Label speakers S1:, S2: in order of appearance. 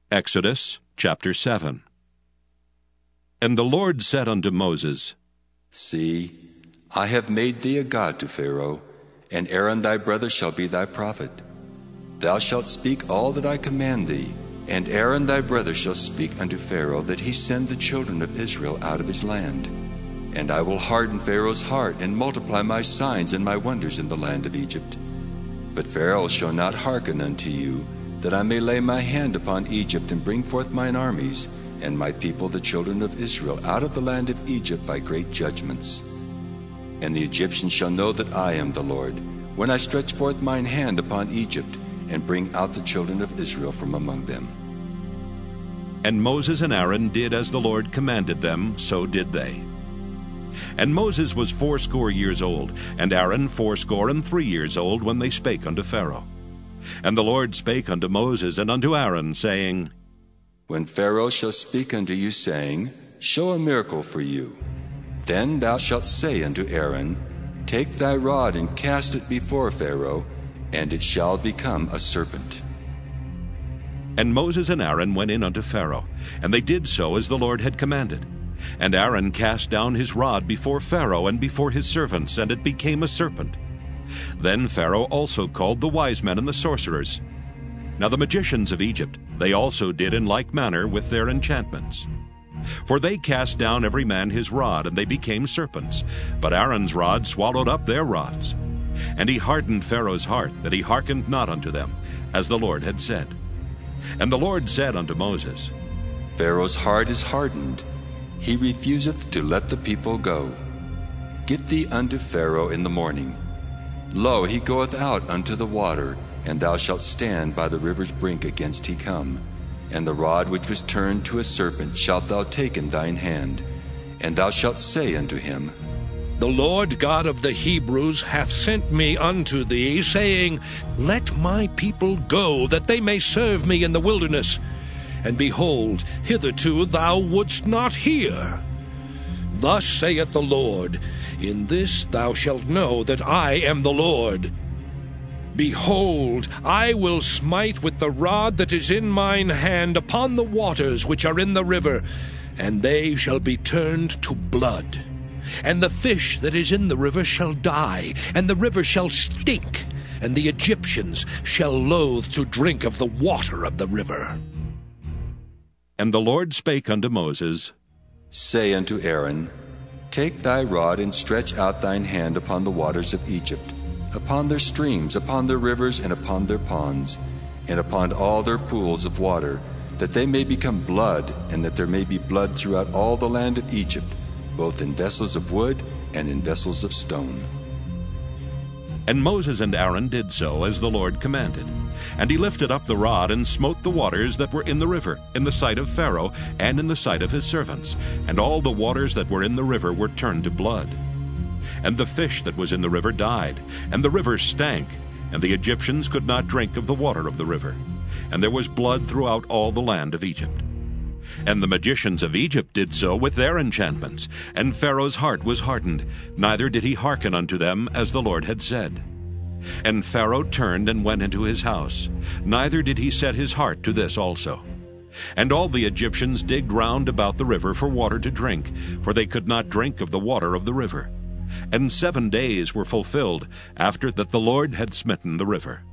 S1: Exodus chapter 7. And the Lord said unto Moses,
S2: See, I have made thee a god to Pharaoh, and Aaron thy brother shall be thy prophet. Thou shalt speak all that I command thee, and Aaron thy brother shall speak unto Pharaoh, that he send the children of Israel out of his land. And I will harden Pharaoh's heart, and multiply my signs and my wonders in the land of Egypt. But Pharaoh shall not hearken unto you, that I may lay my hand upon Egypt, and bring forth mine armies, and my people the children of Israel out of the land of Egypt by great judgments. And the Egyptians shall know that I am the Lord, when I stretch forth mine hand upon Egypt, and bring out the children of Israel from among them.
S1: And Moses and Aaron did as the Lord commanded them, so did they. And Moses was 80 years old, and Aaron 83 years old, when they spake unto Pharaoh. And the Lord spake unto Moses and unto Aaron, saying,
S2: When Pharaoh shall speak unto you, saying, Show a miracle for you, then thou shalt say unto Aaron, Take thy rod and cast it before Pharaoh, and it shall become a serpent.
S1: And Moses and Aaron went in unto Pharaoh, and they did so as the Lord had commanded. And Aaron cast down his rod before Pharaoh and before his servants, and it became a serpent. Then Pharaoh also called the wise men and the sorcerers. Now the magicians of Egypt, they also did in like manner with their enchantments. For they cast down every man his rod, and they became serpents. But Aaron's rod swallowed up their rods. And he hardened Pharaoh's heart, that he hearkened not unto them, as the Lord had said. And the Lord said unto Moses,
S2: Pharaoh's heart is hardened, he refuseth to let the people go. Get thee unto Pharaoh in the morning. Lo, he goeth out unto the water, and thou shalt stand by the river's brink against he come. And the rod which was turned to a serpent shalt thou take in thine hand, and thou shalt say unto him,
S3: The Lord God of the Hebrews hath sent me unto thee, saying, Let my people go, that they may serve me in the wilderness. And behold, hitherto thou wouldst not hear. Thus saith the Lord, In this thou shalt know that I am the Lord. Behold, I will smite with the rod that is in mine hand upon the waters which are in the river, and they shall be turned to blood. And the fish that is in the river shall die, and the river shall stink, and the Egyptians shall loathe to drink of the water of the river.
S1: And the Lord spake unto Moses,
S2: Say unto Aaron, Take thy rod and stretch out thine hand upon the waters of Egypt, upon their streams, upon their rivers, and upon their ponds, and upon all their pools of water, that they may become blood, and that there may be blood throughout all the land of Egypt, both in vessels of wood and in vessels of stone.
S1: And Moses and Aaron did so as the Lord commanded. And he lifted up the rod, and smote the waters that were in the river, in the sight of Pharaoh, and in the sight of his servants. And all the waters that were in the river were turned to blood. And the fish that was in the river died, and the river stank, and the Egyptians could not drink of the water of the river. And there was blood throughout all the land of Egypt. And the magicians of Egypt did so with their enchantments, and Pharaoh's heart was hardened, neither did he hearken unto them, as the Lord had said. And Pharaoh turned and went into his house, neither did he set his heart to this also. And all the Egyptians digged round about the river for water to drink, for they could not drink of the water of the river. And 7 days were fulfilled after that the Lord had smitten the river.